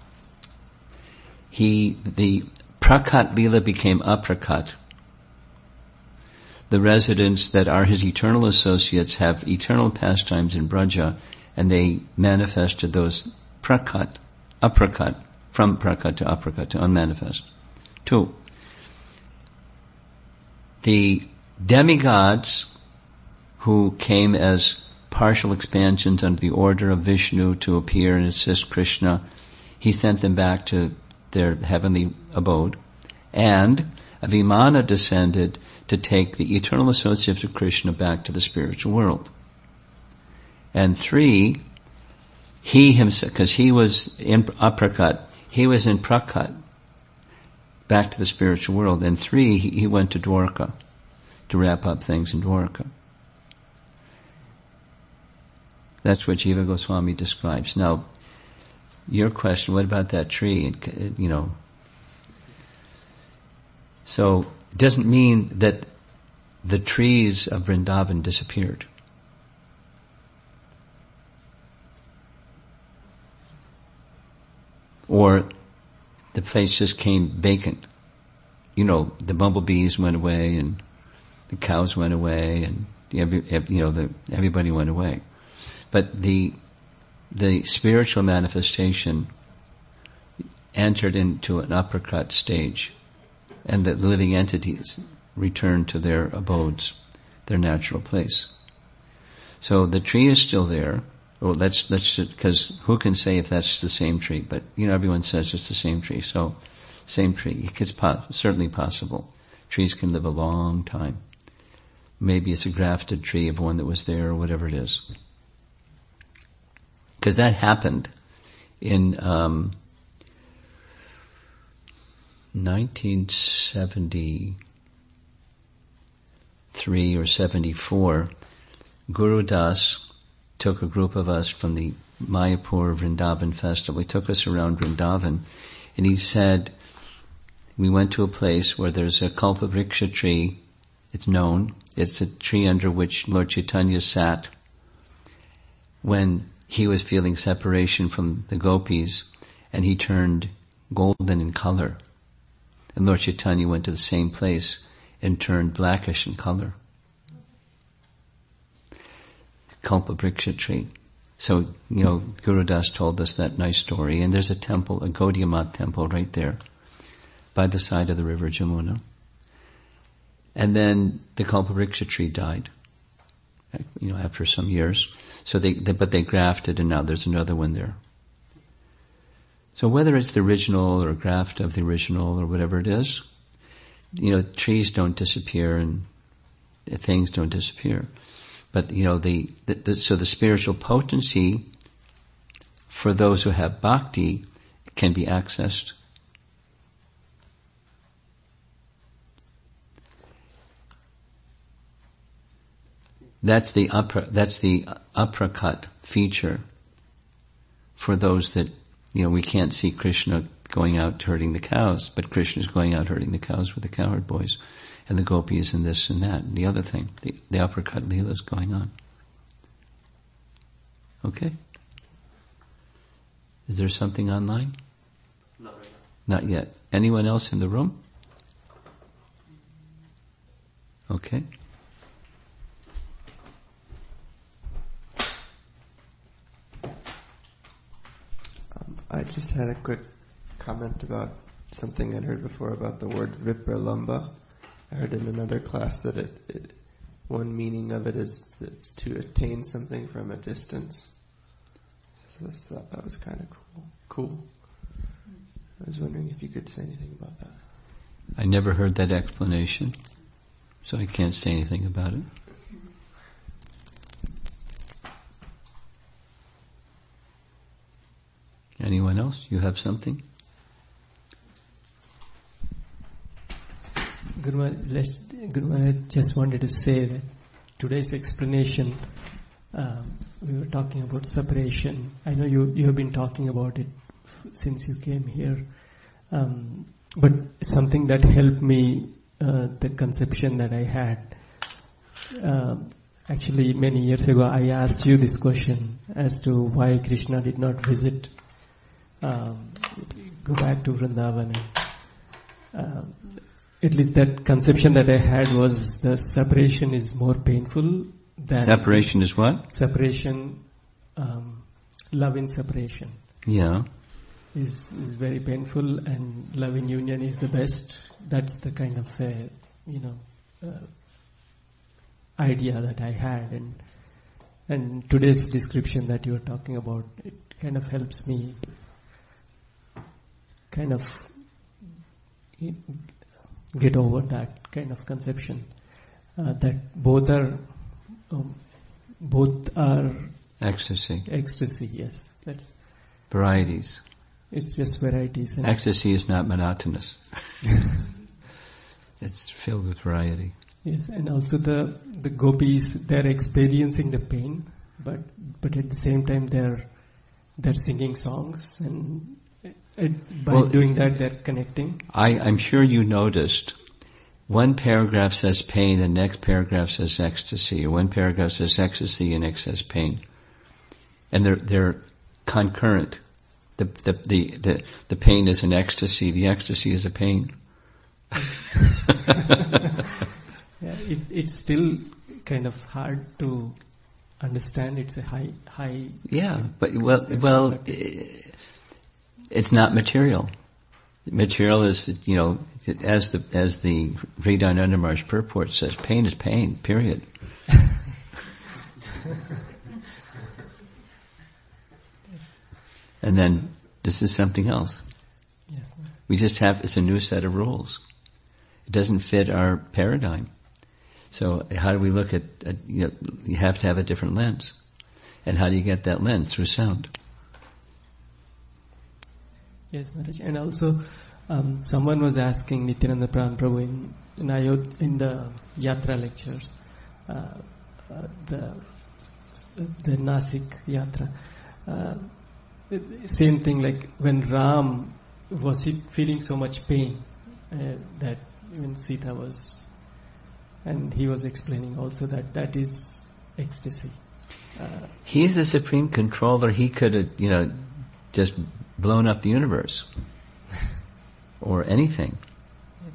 He, the Prakat Lila became Aprakat. The residents that are his eternal associates have eternal pastimes in Braja, and they manifested those Prakat, Aprakat, from Prakat to Aprakat to unmanifest. Two, the demigods who came as partial expansions under the order of Vishnu to appear and assist Krishna, he sent them back to their heavenly abode. And a Vimana descended to take the eternal associates of Krishna back to the spiritual world. And three, he himself, because he was in Aprakat, he was in Prakat, back to the spiritual world. And three, he, he went to Dwarka to wrap up things in Dwarka. That's what Jiva Goswami describes. Now, your question, what about that tree? It, it, you know, so it doesn't mean that the trees of Vrindavan disappeared. Or the place just came vacant. You know, the bumblebees went away and the cows went away and every, you know, the, everybody went away. But the, the spiritual manifestation entered into an uppercut stage, and the living entities returned to their abodes, their natural place. So the tree is still there. Well, let's, let's, because who can say if that's the same tree? But, you know, everyone says it's the same tree. So, same tree. It's po- certainly possible. Trees can live a long time. Maybe it's a grafted tree of one that was there or whatever it is. Because that happened in, um, nineteen seventy-three or seventy-four, Guru Das took a group of us from the Mayapur Vrindavan festival. He took us around Vrindavan, and he said, we went to a place where there's a Kalpavriksha tree. It's known. It's a tree under which Lord Chaitanya sat when he was feeling separation from the gopis, and he turned golden in color. And Lord Chaitanya went to the same place and turned blackish in color. Kalpavriksha tree. So, you know, Guru Das told us that nice story. And there's a temple, a Gaudiya Math temple right there by the side of the river Jamuna. And then the Kalpavriksha tree died, you know, after some years. So they, they, but they grafted and now there's another one there. So whether it's the original or a graft of the original or whatever it is, you know, trees don't disappear and things don't disappear. But, you know, the, the, the so the spiritual potency for those who have bhakti can be accessed. That's the upper, that's the uppercut feature for those that, you know, we can't see Krishna going out herding the cows, but Krishna's going out herding the cows with the cowherd boys and the gopis and this and that and the other thing. The, the uppercut lila is going on. Okay? Is there something online? Not right now. Not yet. Anyone else in the room? Okay? Um, I just had a quick comment about something I'd heard before about the word vipralamba. I heard in another class that it, it one meaning of it is it's to attain something from a distance. So I thought that was kind of cool. Cool. I was wondering if you could say anything about that. I never heard that explanation, so I can't say anything about it. Anyone else? You have something? Guru Maharaj, I just wanted to say that today's explanation, um, we were talking about separation. I know you, you have been talking about it f- since you came here. Um, but something that helped me, uh, the conception that I had, um, actually many years ago I asked you this question as to why Krishna did not visit, um, go back to Vrindavan. Um, At least that conception that I had was the separation is more painful than... Separation is what? Separation, um, love in separation. Yeah. Is is very painful, and love in union is the best. That's the kind of, uh, you know, uh, idea that I had. And and today's description that you are talking about, it kind of helps me kind of... get over that kind of conception, uh, that both are, um, both are ecstasy. Ecstasy, yes. That's varieties. It's just varieties. And ecstasy is not monotonous. It's filled with variety. Yes, and also the the gopis, they're experiencing the pain, but but at the same time they're they're singing songs, and it, by well, doing that they're connecting. I, I'm sure you noticed one paragraph says pain, the next paragraph says ecstasy, or one paragraph says ecstasy and next says pain, and they're they're concurrent. The the the the, the pain is an ecstasy. The ecstasy is a pain. Yeah, it, it's still kind of hard to understand. It's a high, high. Yeah, but well, well, it's not material. Material is, you know, as the as the Hridayana Maharaj purport says, pain is pain. Period. And then this is something else. Yes. We just have, it's a new set of rules. It doesn't fit our paradigm. So how do we look at, at you know, you have to have a different lens. And how do you get that lens? Through sound. Yes, Maharaj. And also, um, someone was asking Nityananda Pran Prabhu in, in, Ayod- in the Yatra lectures, uh, uh, the, the Nasik Yatra, uh, same thing like when Ram was feeling so much pain, uh, that even Sita was, and he was explaining also that that is ecstasy. Uh, He's the supreme controller. He could have, you know, just blown up the universe or anything. Yes.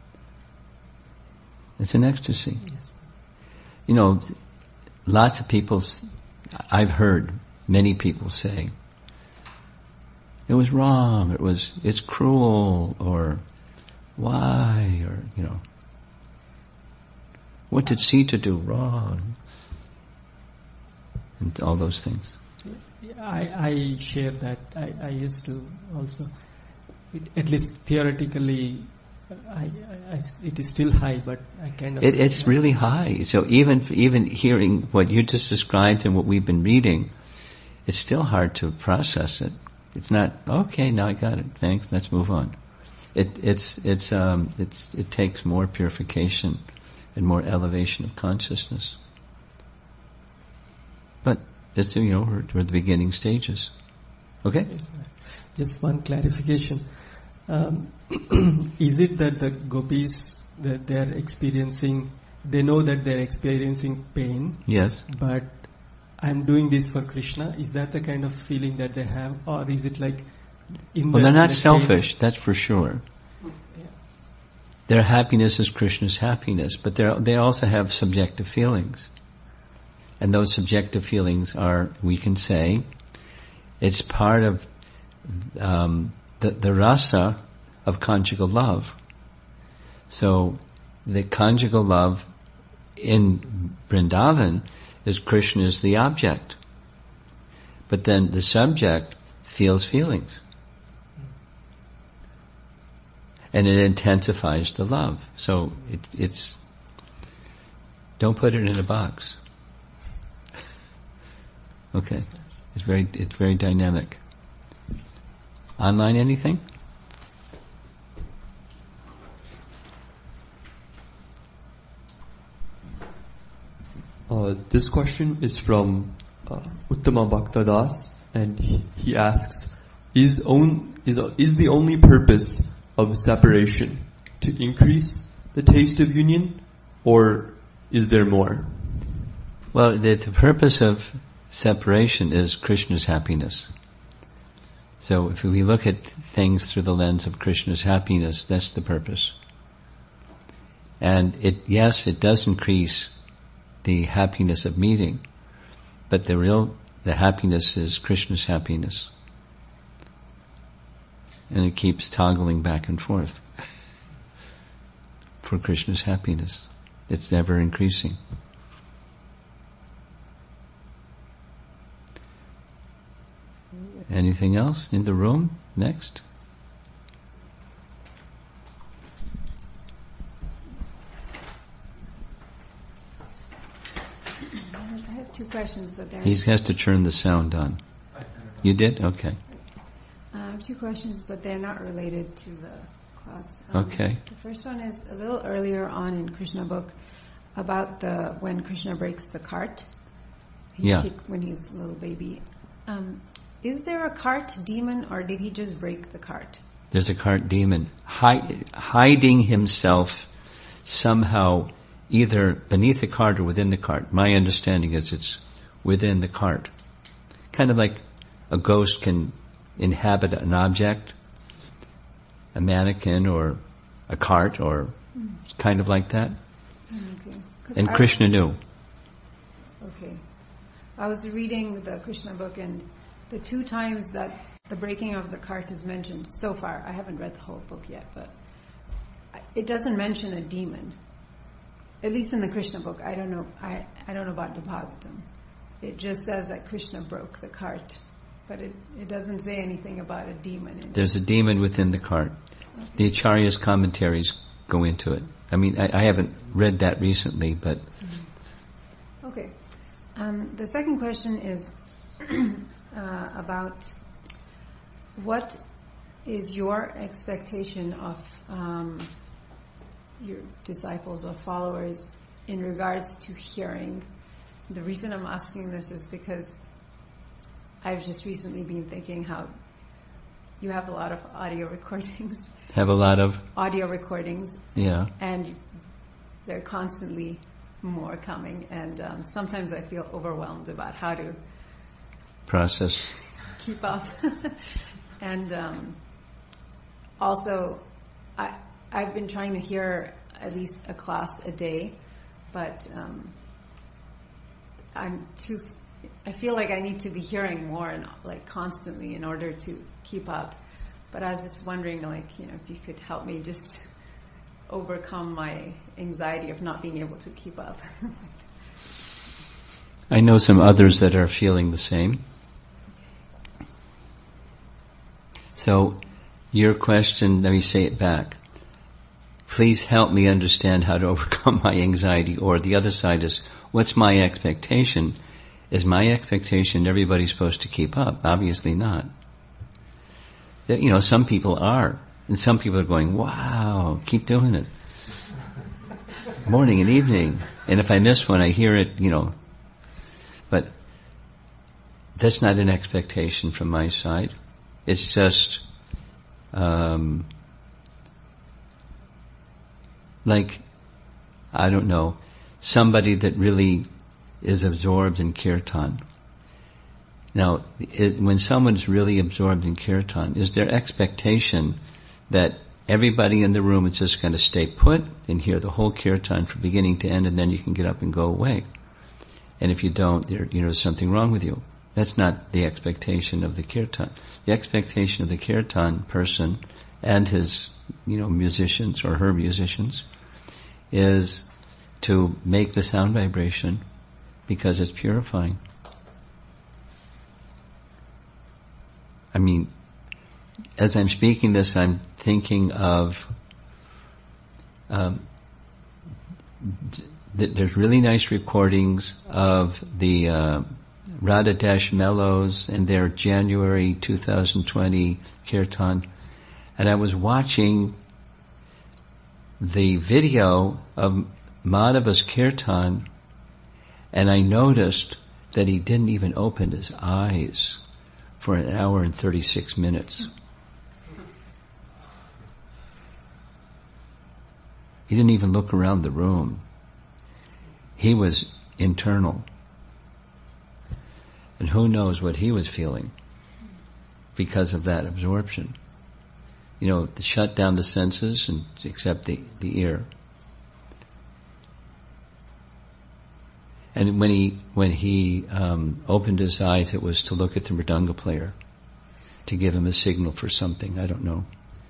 It's an ecstasy. Yes. You know, lots of people, I've heard many people say, it was wrong, it was, it's cruel, or why, or, you know, what did Sita do wrong? And all those things. I, I share that. I, I used to also, it, at least theoretically, I, I, I, it is still high, but I kind of... It, it's really high. So even even hearing what you just described and what we've been reading, it's still hard to process it. It's not, okay, now I got it, thanks, let's move on. It, it's, it's, um, it's, it takes more purification and more elevation of consciousness. But, it's, you know, we're, we're at the beginning stages. Okay? Yes, just one clarification. Um, is it that the gopis, that they are experiencing, they know that they are experiencing pain? Yes. But I'm doing this for Krishna. Is that the kind of feeling that they have? Or is it like... in Well, the, they're not the selfish, pain? that's for sure. Yeah. Their happiness is Krishna's happiness, but they also have subjective feelings. And those subjective feelings are, we can say, it's part of um, the, the rasa of conjugal love. So the conjugal love in Vrindavan is Krishna is the object. But then the subject feels feelings. And it intensifies the love. So it, it's, don't put it in a box. Okay. It's very, it's very dynamic. Online anything? Uh, this question is from uh, Uttama Bhakta Das, and he, he asks, is, own, is, is the only purpose of separation to increase the taste of union, or is there more? Well, the, the purpose of separation is Krishna's happiness. So if we look at things through the lens of Krishna's happiness, that's the purpose. And it, yes, it does increase the happiness of meeting, but the real, the happiness is Krishna's happiness. And it keeps toggling back and forth for Krishna's happiness. It's never increasing. Anything else in the room? Next. I have two questions, but they're... He has to turn the sound on. You did? Okay. I have two questions, but they're not related to the class. Um, okay. The first one is a little earlier on in Krishna book about the when Krishna breaks the cart. He Yeah. kicked when he's a little baby. Um, is there a cart demon, or did he just break the cart? There's a cart demon hi- hiding himself somehow either beneath the cart or within the cart. My understanding is it's within the cart. Kind of like a ghost can inhabit an object, a mannequin or a cart, or mm. kind of like that. Okay. And I, Krishna knew. Okay. I was reading the Krishna book, and the two times that the breaking of the cart is mentioned so far, I haven't read the whole book yet, but it doesn't mention a demon. At least in the Krishna book. I don't know. I, I don't know about the Bhagavatam. It just says that Krishna broke the cart, but it, it doesn't say anything about a demon in There's it. a demon within the cart. Okay. The Acharya's commentaries go into it. I mean, I, I haven't read that recently, but... Mm-hmm. Okay. Um, the second question is uh, about what is your expectation of um, your disciples or followers in regards to hearing. The reason I'm asking this is because I've just recently been thinking how you have a lot of audio recordings. Have a lot of? Audio recordings. Yeah. And there are constantly more coming, and um, sometimes I feel overwhelmed about how to process, keep up. And um, also, I, I've been trying to hear at least a class a day, but um, I'm too. I feel like I need to be hearing more and like constantly in order to keep up. But I was just wondering, like, you know, if you could help me just overcome my anxiety of not being able to keep up. I know some others that are feeling the same. So, your question, let me say it back. Please help me understand how to overcome my anxiety. Or the other side is, what's my expectation? Is my expectation everybody's supposed to keep up? Obviously not. You know, some people are. And some people are going, wow, keep doing it. Morning and evening. And if I miss one, I hear it, you know. But that's not an expectation from my side. It's just, um, like, I don't know, somebody that really is absorbed in kirtan. Now, it, when someone's really absorbed in kirtan, is their expectation that everybody in the room is just going to stay put and hear the whole kirtan from beginning to end, and then you can get up and go away. And if you don't, there, you know, there's something wrong with you. That's not the expectation of the kirtan. The expectation of the kirtan person and his, you know, musicians or her musicians is to make the sound vibration because it's purifying. I mean, as I'm speaking this, I'm thinking of um, th- there's really nice recordings of the uh, Radha Dash Mellows and their January twenty twenty kirtan, and I was watching the video of Madhava's kirtan, and I noticed that he didn't even open his eyes for an hour and thirty-six minutes. He didn't even look around the room. He was internal. And who knows what he was feeling because of that absorption. You know, to shut down the senses and except the, the ear. And when he when he um, opened his eyes, it was to look at the mridanga player, to give him a signal for something. I don't know.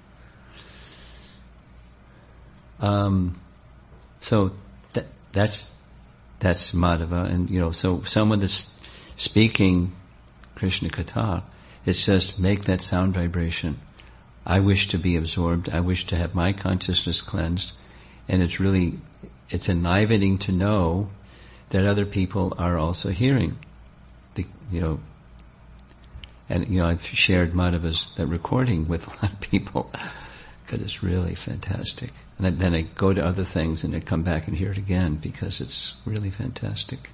Um, so that, that's that's Madhava, and you know, so someone that's speaking Krishna Katha, it's just make that sound vibration. I wish to be absorbed. I wish to have my consciousness cleansed, and it's really it's enlivening to know that other people are also hearing. The, you know, and you know, I've shared Madhava's that recording with a lot of people because it's really fantastic. And I, then I go to other things and I come back and hear it again because it's really fantastic.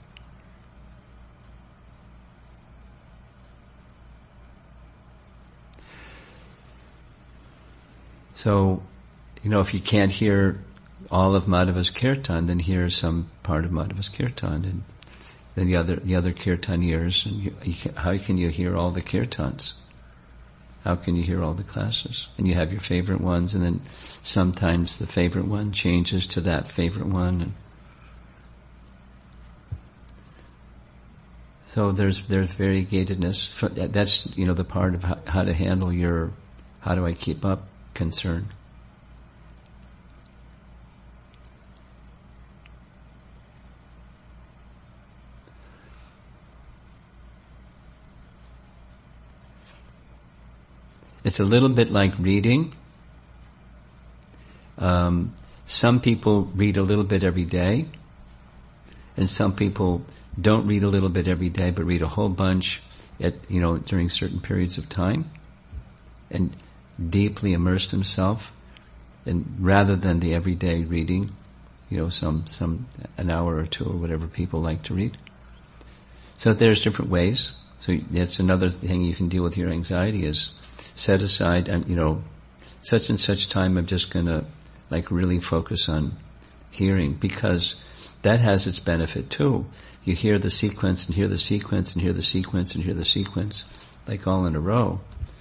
So, you know, if you can't hear all of Madhava's kirtan, then hear some part of Madhava's kirtan, and then the other the other kirtaniers. And you, you can, how can you hear all the kirtans? How can you hear all the classes? And you have your favorite ones, and then sometimes the favorite one changes to that favorite one. And so there's there's variegatedness. That's, you know, the part of how, how to handle your how do I keep up concern. It's a little bit like reading. Um, some people read a little bit every day, and some people don't read a little bit every day, but read a whole bunch at, you know, during certain periods of time, and deeply immerse themselves. And rather than the everyday reading, you know, some some an hour or two or whatever people like to read. So there's different ways. So that's another thing you can deal with your anxiety is set aside, and you know, such and such time I'm just gonna like really focus on hearing, because that has its benefit too. You hear the sequence and hear the sequence and hear the sequence and hear the sequence, like all in a row.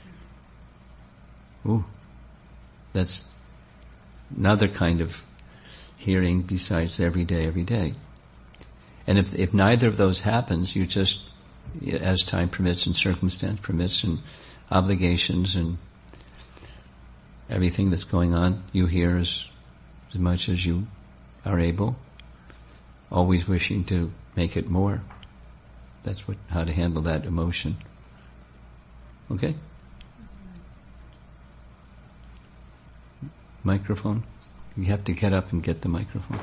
Ooh, that's another kind of hearing besides every day, every day. And if if neither of those happens, you just, as time permits and circumstance permits and obligations and everything that's going on, you hear as, as much as you are able, always wishing to make it more. That's what how to handle that emotion. Okay? Microphone? You have to get up and get the microphone.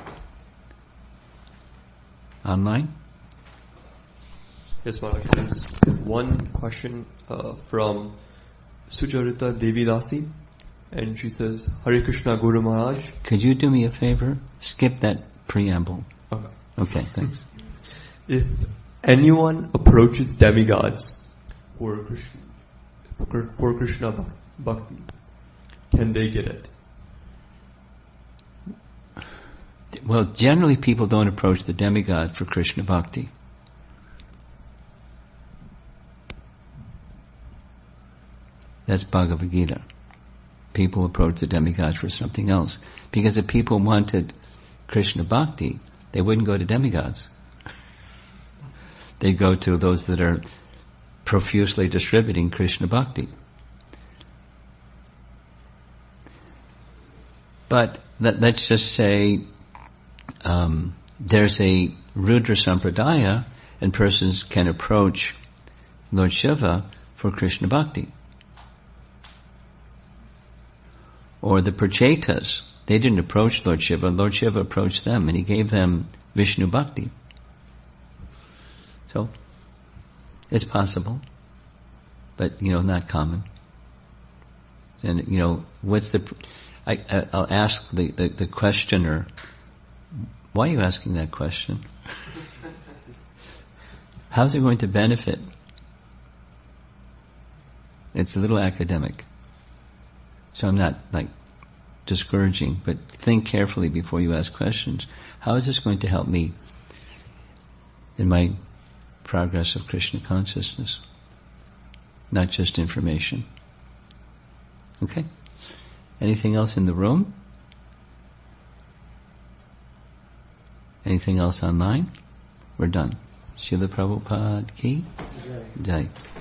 Online? Yes, Maharaj. There's one question uh, from Sucharita Devi Dasi, and she says, Hare Krishna Guru Maharaj. Could you do me a favor? Skip that preamble. Okay. Okay, thanks. If anyone approaches demigods for Krishna, for Krishna Bhakti, can they get it? Well, generally people don't approach the demigod for Krishna Bhakti. That's Bhagavad Gita. people approach the demigods for something else. Because if people wanted Krishna bhakti, they wouldn't go to demigods. They go to those that are profusely distributing Krishna bhakti. But let, let's just say um, there's a Rudra Sampradaya, and persons can approach Lord Shiva for Krishna bhakti. Or the Prachetas, they didn't approach Lord Shiva, Lord Shiva approached them and he gave them Vishnu bhakti. So, it's possible, but, you know, not common. And, you know, what's the, I, I, I'll ask the, the, the questioner, why are you asking that question? How's it going to benefit? It's a little academic. So I'm not, like, discouraging, but think carefully before you ask questions. How is this going to help me in my progress of Krishna consciousness? Not just information. Okay? Anything else in the room? Anything else online? We're done. Srila Prabhupada ki Jai.